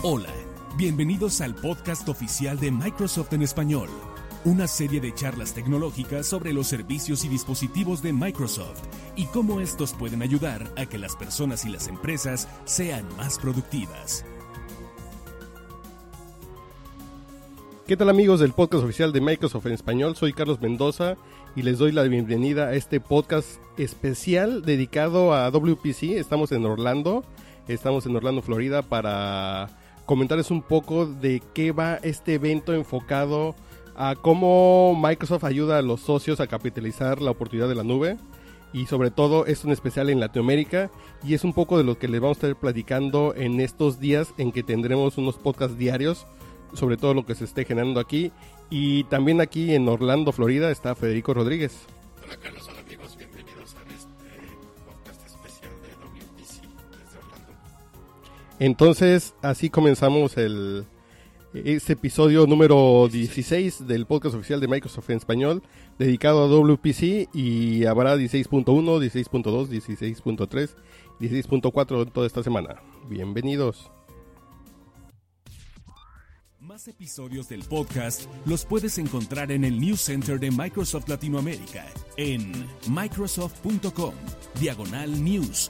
Hola, bienvenidos al podcast oficial de Microsoft en español, una serie de charlas tecnológicas sobre los servicios y dispositivos de Microsoft y cómo estos pueden ayudar a que las personas y las empresas sean más productivas. ¿Qué tal, amigos del podcast oficial de Microsoft en español? Soy Carlos Mendoza y les doy la bienvenida a este podcast especial dedicado a WPC. Estamos en Orlando, Florida, para comentarles un poco de qué va este evento enfocado a cómo Microsoft ayuda a los socios a capitalizar la oportunidad de la nube. Y sobre todo es un especial en Latinoamérica y es un poco de lo que les vamos a estar platicando en estos días en que tendremos unos podcasts diarios sobre todo lo que se esté generando aquí. Y también aquí en Orlando, Florida, está Federico Rodríguez. Hola Carlos, hola amigos, bienvenidos a este podcast especial de WPC desde Orlando. Entonces, así comenzamos este episodio número 16 del podcast oficial de Microsoft en español, dedicado a WPC, y habrá 16.1, 16.2, 16.3, 16.4 toda esta semana. Bienvenidos. Más episodios del podcast los puedes encontrar en el News Center de Microsoft Latinoamérica en microsoft.com/news/ES-XL.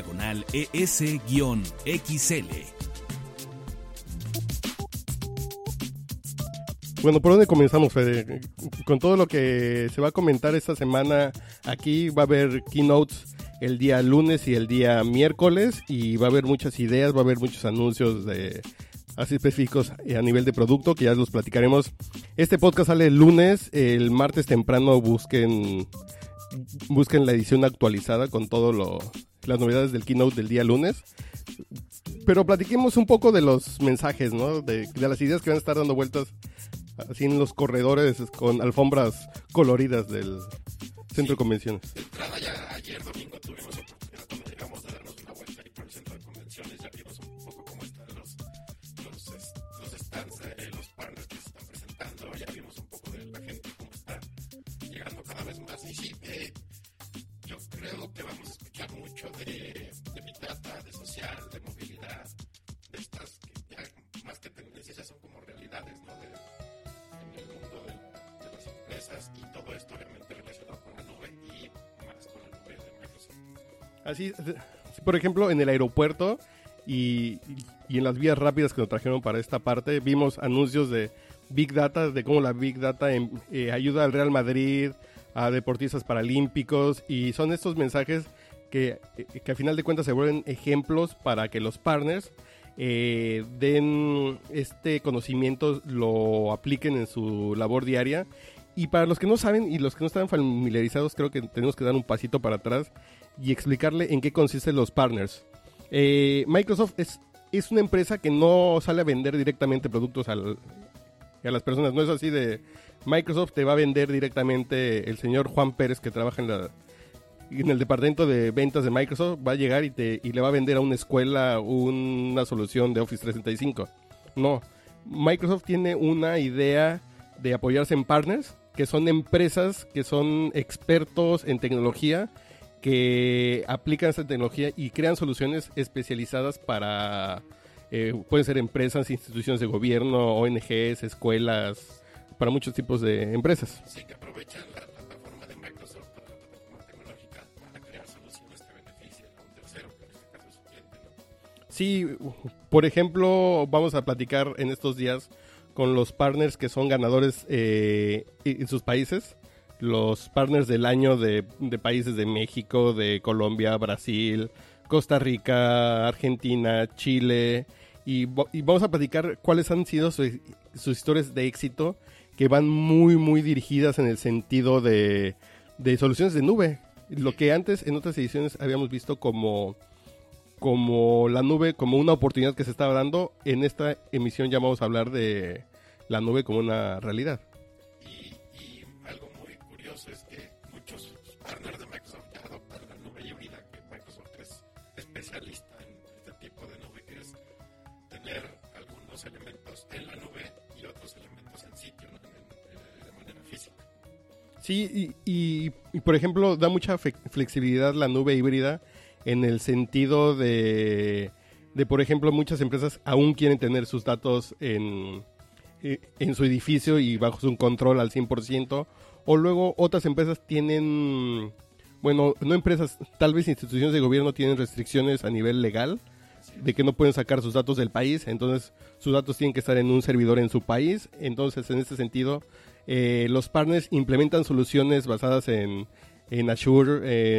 Bueno, ¿por dónde comenzamos, Fede? Con todo lo que se va a comentar esta semana, aquí va a haber keynotes el día lunes y el día miércoles, y va a haber muchas ideas, va a haber muchos anuncios así específicos a nivel de producto, que ya los platicaremos. Este podcast sale el lunes, el martes temprano busquen la edición actualizada con todo las novedades del keynote del día lunes. Pero platiquemos un poco de los mensajes, ¿no? De las ideas que van a estar dando vueltas así en los corredores con alfombras coloridas del centro de convenciones. De entrada, ya ayer domingo tuvimos oportunidad cuando llegamos de darnos una vuelta ahí por el centro de convenciones. Ya vimos un poco cómo están los stands, los partners que se están presentando. Ya vimos un poco de la gente cómo está llegando cada vez más. Y sí, yo creo que vamos a escuchar mucho de Big Data, de social, de movilidad, de estas que ya más que tendencias ya son como realidades, ¿no? En el mundo de las empresas, y todo esto obviamente relacionado con la nube y más con la nube de Microsoft. Así, por ejemplo, en el aeropuerto y en las vías rápidas que nos trajeron para esta parte, vimos anuncios de Big Data, de cómo la Big Data ayuda al Real Madrid, a deportistas paralímpicos, y son estos mensajes que a final de cuentas se vuelven ejemplos para que los partners den este conocimiento, lo apliquen en su labor diaria. Y para los que no saben y los que no están familiarizados, creo que tenemos que dar un pasito para atrás y explicarle en qué consisten los partners. Microsoft es una empresa que no sale a vender directamente productos a las personas. No es así de Microsoft te va a vender directamente el señor Juan Pérez, que trabaja en el departamento de ventas de Microsoft. Va a llegar y le va a vender a una escuela una solución de Office 365. No, Microsoft tiene una idea de apoyarse en partners, que son empresas que son expertos en tecnología, que aplican esa tecnología y crean soluciones especializadas para, pueden ser empresas, instituciones de gobierno, ONGs, escuelas, para muchos tipos de empresas. Sí, que aprovechan la plataforma de Microsoft, la plataforma tecnológica, para crear soluciones que beneficien a un tercero, que en este caso es su cliente, ¿no? Sí, por ejemplo, vamos a platicar en estos días con los partners que son ganadores en sus países. Los partners del año de países de México, de Colombia, Brasil, Costa Rica, Argentina, Chile, y vamos a platicar cuáles han sido sus historias de éxito, que van muy muy dirigidas en el sentido de soluciones de nube. Lo que antes en otras ediciones habíamos visto como la nube como una oportunidad que se estaba dando, en esta emisión ya vamos a hablar de la nube como una realidad. Y algo muy curioso es que muchos partners de Microsoft ya adoptan la nube híbrida, que Microsoft es especialista en este tipo de nube, que es tener algunos elementos en la nube y otros elementos en sitio, ¿no? De manera física. Sí, y por ejemplo, da mucha flexibilidad la nube híbrida en el sentido de por ejemplo, muchas empresas aún quieren tener sus datos en su edificio y bajo su control al 100%, o luego otras empresas tienen, bueno, no empresas, tal vez instituciones de gobierno tienen restricciones a nivel legal de que no pueden sacar sus datos del país, entonces sus datos tienen que estar en un servidor en su país. Entonces, en este sentido, los partners implementan soluciones basadas en Azure,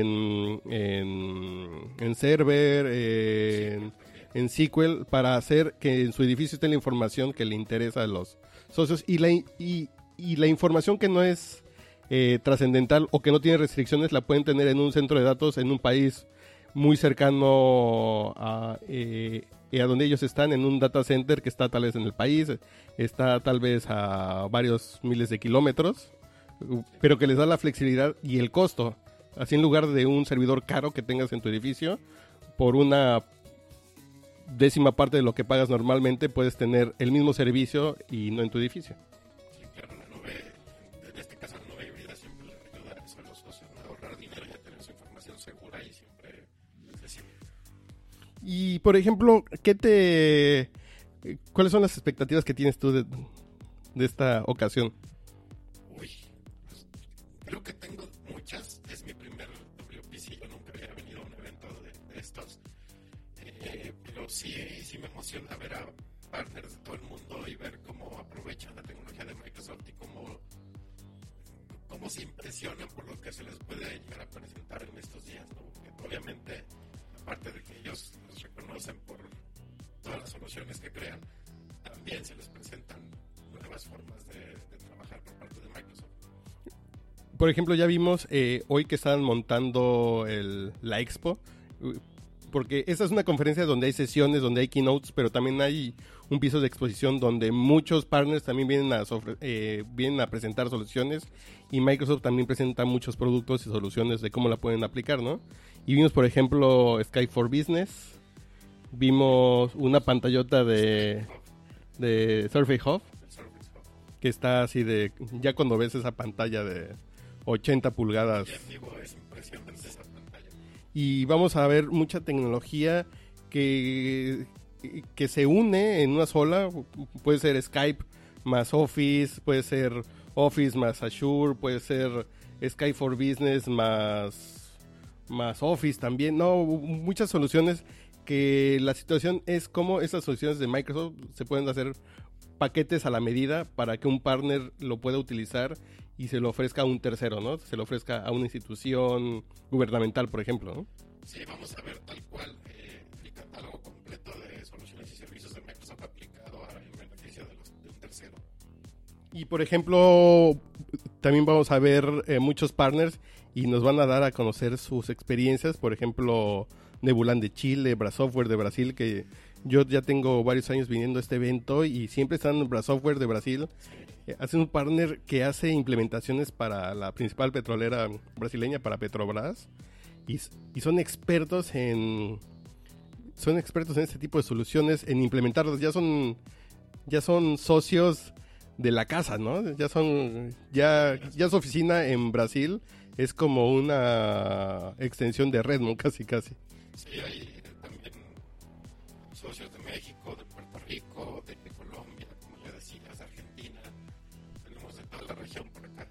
en Server, en SQL, para hacer que en su edificio esté la información que le interesa a los socios, y la información que no es trascendental o que no tiene restricciones la pueden tener en un centro de datos en un país muy cercano a donde ellos están, en un data center que está tal vez en el país, está tal vez a varios miles de kilómetros, pero que les da la flexibilidad y el costo. Así, en lugar de un servidor caro que tengas en tu edificio, por una 10ª parte de lo que pagas normalmente, puedes tener el mismo servicio y no en tu edificio. Sí, claro, la nube, en este caso la nube híbrida siempre le ayuda a eso a los socios, a ahorrar dinero y a tener su información segura y siempre accesible. Y, por ejemplo, ¿cuáles son las expectativas que tienes tú de esta ocasión? Uy, pues, creo que tengo muchas. Es mi primer WPC, yo nunca había venido a un evento de estos. Pero sí me emociona ver a partners de todo el mundo y ver cómo aprovechan la tecnología de Microsoft y cómo se impresionan por lo que se les puede llegar a presentar en estos días, ¿no? Porque obviamente, aparte de que ellos los reconocen por todas las soluciones que crean, también se les presentan nuevas formas de trabajar por parte de Microsoft. Por ejemplo, ya vimos hoy que estaban montando la Expo, porque esta es una conferencia donde hay sesiones, donde hay keynotes, pero también hay un piso de exposición donde muchos partners también vienen a presentar soluciones, y Microsoft también presenta muchos productos y soluciones de cómo la pueden aplicar, ¿no? Y vimos, por ejemplo, Skype for Business, vimos una pantallota de Surface Hub, que está así de, ya cuando ves esa pantalla de 80 pulgadas. Es impresionante esa pantalla. Y vamos a ver mucha tecnología que se une en una sola. Puede ser Skype más Office, puede ser Office más Azure, puede ser Skype for Business más Office también. No, muchas soluciones, que la situación es cómo esas soluciones de Microsoft se pueden hacer paquetes a la medida para que un partner lo pueda utilizar y se lo ofrezca a un tercero, ¿no? Se lo ofrezca a una institución gubernamental, por ejemplo, ¿no? Sí, vamos a ver tal cual el catálogo completo de soluciones y servicios de Microsoft aplicado en beneficio de un tercero. Y, por ejemplo, también vamos a ver muchos partners y nos van a dar a conocer sus experiencias. Por ejemplo, Nebulan de Chile, Brasoftware de Brasil, que yo ya tengo varios años viniendo a este evento y siempre están en Brasoftware de Brasil. Hacen un partner que hace implementaciones para la principal petrolera brasileña, para Petrobras, y son expertos en este tipo de soluciones, en implementarlas. Ya son socios de la casa, ¿no? Ya su oficina en Brasil es como una extensión de Redmond, casi. Sí, hay también socios de México, de Puerto Rico, de Colombia, como ya decías, de Argentina. Tenemos de toda la región por acá.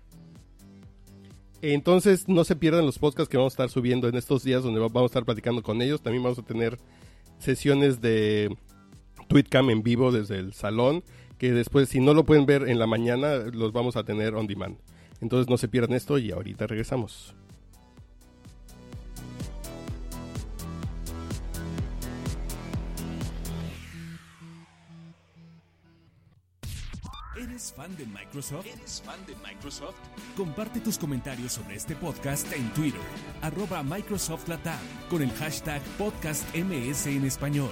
Entonces, no se pierdan los podcasts que vamos a estar subiendo en estos días, donde vamos a estar platicando con ellos. También vamos a tener sesiones de TweetCam en vivo desde el salón, que después, si no lo pueden ver en la mañana, los vamos a tener on demand. Entonces, no se pierdan esto y ahorita regresamos. ¿Eres fan de Microsoft? Comparte tus comentarios sobre este podcast en Twitter, @MicrosoftLatam, con el hashtag PodcastMS en español.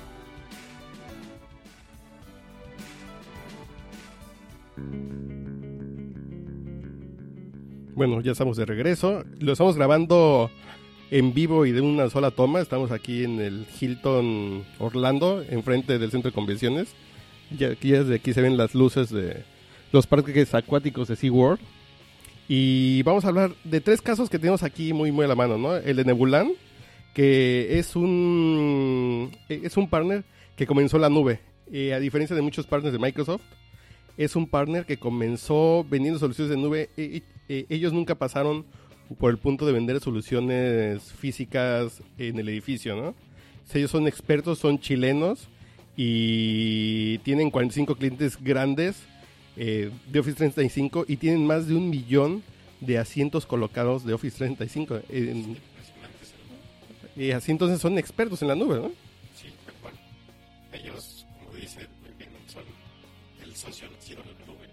Bueno, ya estamos de regreso. Lo estamos grabando en vivo y de una sola toma. Estamos aquí en el Hilton Orlando, enfrente del centro de convenciones. Ya desde aquí se ven las luces de los parques acuáticos de SeaWorld. Y vamos a hablar de 3 casos que tenemos aquí muy a la mano, ¿no? El de Nebulan, que es un partner que comenzó en la nube. A diferencia de muchos partners de Microsoft, es un partner que comenzó vendiendo soluciones de nube. Ellos nunca pasaron por el punto de vender soluciones físicas en el edificio, ¿no? Ellos son expertos, son chilenos y tienen 45 clientes grandes de Office 365 y tienen más de 1 millón de asientos colocados de Office 365. Y así entonces son expertos en la nube, ¿no? Sí, tal cual. Ellos, como dice muy bien, son el socio nacido de la nube.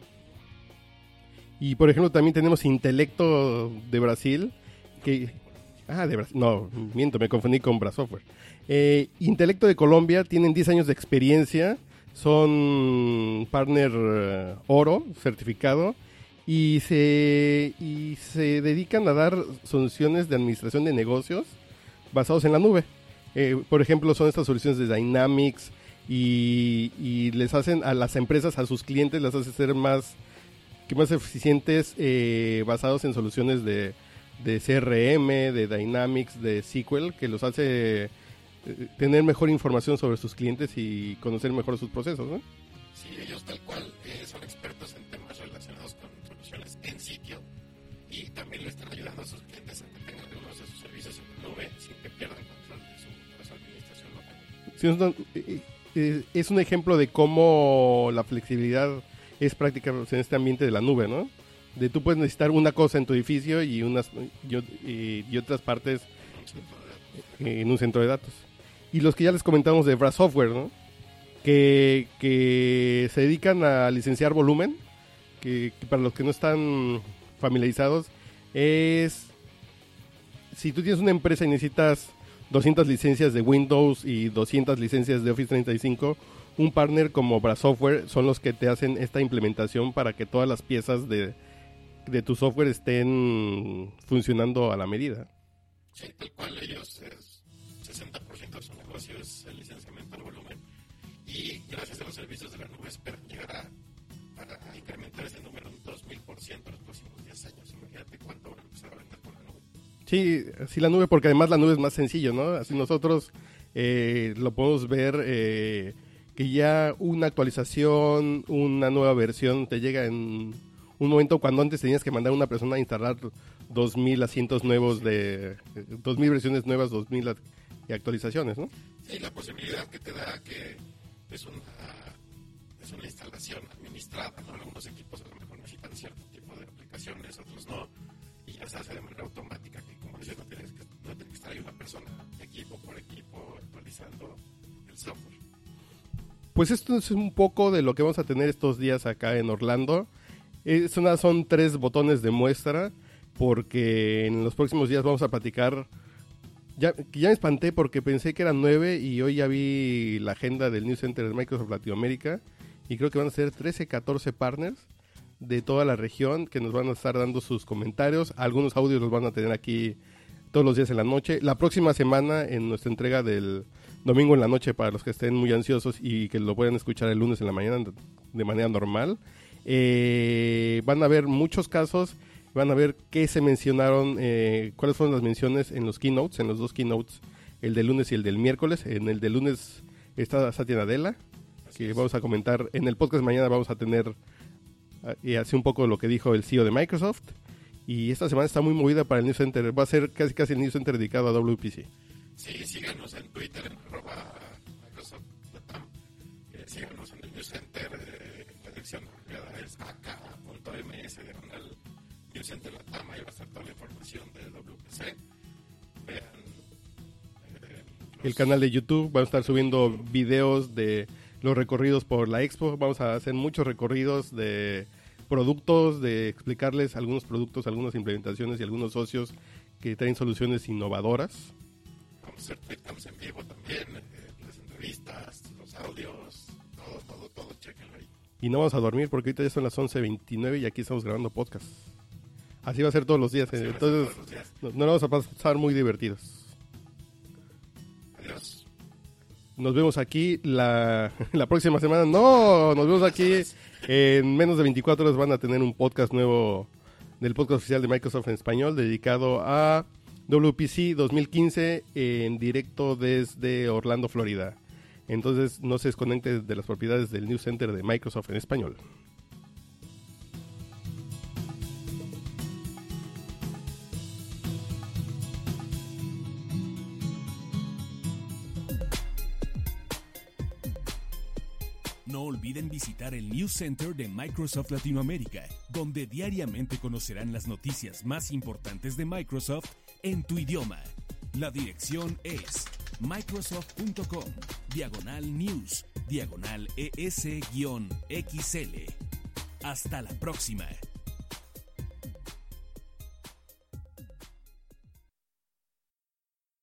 Y por ejemplo también tenemos Intelecto de Brasil, que... de Brasil, no, miento, me confundí con Brasoftware. Intelecto de Colombia, tienen 10 años de experiencia, son partner oro, certificado, y se dedican a dar soluciones de administración de negocios basados en la nube. Por ejemplo, son estas soluciones de Dynamics y les hacen a las empresas, a sus clientes, las hace ser más eficientes basados en soluciones de CRM, de Dynamics, de SQL, que los hace tener mejor información sobre sus clientes y conocer mejor sus procesos, ¿no? Sí, ellos tal cual son expertos en temas relacionados con soluciones en sitio y también le están ayudando a sus clientes a que tengan algunos de sus servicios en la nube sin que pierdan control de su administración local. Sí, es un ejemplo de cómo la flexibilidad es práctica en este ambiente de la nube, ¿no? De tú puedes necesitar una cosa en tu edificio y otras partes en un centro de datos. Y los que ya les comentamos de Brasoftware, ¿no? Que se dedican a licenciar volumen, que para los que no están familiarizados, es si tú tienes una empresa y necesitas 200 licencias de Windows y 200 licencias de Office 365, un partner como Brasoftware son los que te hacen esta implementación para que todas las piezas de tu software estén funcionando a la medida. Sí, tal cual, ellos 60% de su negocio es el licenciamiento de volumen y gracias a los servicios de la nube esperan llegar a incrementar ese número un 2000% en los próximos 10 años. Imagínate cuánto van a empezar a vender por la nube. Sí, la nube, porque además la nube es más sencillo, ¿no? Así nosotros lo podemos ver que ya una actualización, una nueva versión te llega en un momento cuando antes tenías que mandar a una persona a instalar 2000 asientos nuevos 2000 versiones nuevas, 2000 actualizaciones, ¿no? Sí, la posibilidad que te da que es una instalación administrada, ¿no? Algunos equipos a lo mejor necesitan cierto tipo de aplicaciones, otros no, y ya se hace de manera automática, que como dices, no tiene que estar ahí una persona equipo por equipo actualizando el software. Pues esto es un poco de lo que vamos a tener estos días acá en Orlando. Son 3 botones de muestra, porque en los próximos días vamos a platicar. Ya me espanté porque pensé que eran 9 y hoy ya vi la agenda del News Center de Microsoft Latinoamérica y creo que van a ser 13, 14 partners de toda la región que nos van a estar dando sus comentarios. Algunos audios los van a tener aquí todos los días en la noche. La próxima semana, en nuestra entrega del domingo en la noche, para los que estén muy ansiosos y que lo puedan escuchar el lunes en la mañana de manera normal, van a ver muchos casos, van a ver qué se mencionaron, cuáles fueron las menciones en los keynotes, en los 2 keynotes, el del lunes y el del miércoles. En el del lunes está Satya Nadella, que vamos a comentar. En el podcast mañana vamos a tener así un poco lo que dijo el CEO de Microsoft. Y esta semana está muy movida para el News Center. Va a ser casi el News Center dedicado a WPC. Sí, síganos en Twitter en @Microsoft. Síganos en el News Center. La dirección es ak.ms News Center Latam. Ahí va a estar toda la información de WPC. Vean el canal de YouTube. Vamos a estar subiendo videos de los recorridos por la Expo. Vamos a hacer muchos recorridos de productos, de explicarles algunos productos, algunas implementaciones y algunos socios que traen soluciones innovadoras. Vamos a hacer tweets en vivo también, las entrevistas, los audios, todo, chéquenlo ahí. Y no vamos a dormir porque ahorita ya son las 11:29 y aquí estamos grabando podcast. Así va a ser todos los días. Entonces nos vamos a pasar muy divertidos. Adiós. Nos vemos aquí la próxima semana. No, nos vemos aquí en menos de 24 horas. Van a tener un podcast nuevo del podcast oficial de Microsoft en español dedicado a WPC 2015 en directo desde Orlando, Florida. Entonces no se desconecte de las propiedades del News Center de Microsoft en español. No olviden visitar el News Center de Microsoft Latinoamérica, donde diariamente conocerán las noticias más importantes de Microsoft en tu idioma. La dirección es microsoft.com/news/ES-XL. Hasta la próxima.